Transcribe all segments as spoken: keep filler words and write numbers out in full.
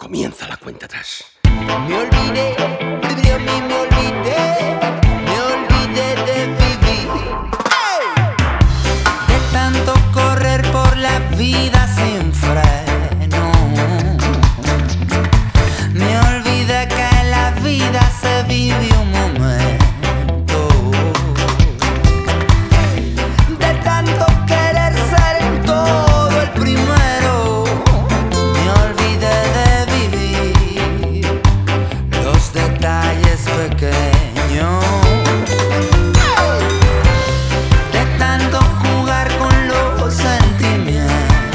Comienza la cuenta atrás. Me olvidé, de mí me olvidé, me olvidé de vivir. ¡Hey! De tanto correr por la vida sin freno. Me olvidé que en la vida se vive un momento. De tanto querer ser en todo el primero. Me olvidé de vivir los detalles pequeños. De tanto jugar con los sentimientos.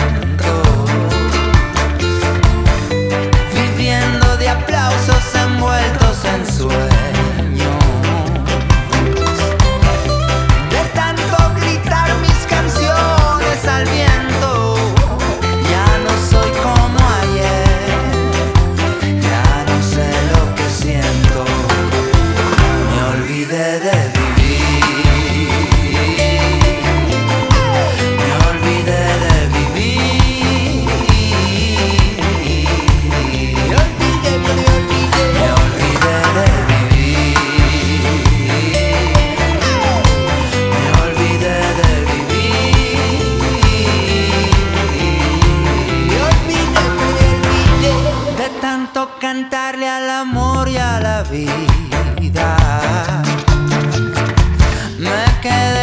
Viviendo de aplausos envueltos en sueños. De tanto gritar mis canciones al viento. Ya no soy como ayer. Ya no sé lo que siento. Me olvidé de vivir. Me olvidé de vivir. Me olvidé, me olvidé. Me olvidé de vivir. Me olvidé de vivir. Me olvidé, me olvidé. De tanto cantarle al amor y a la vida. Me quedé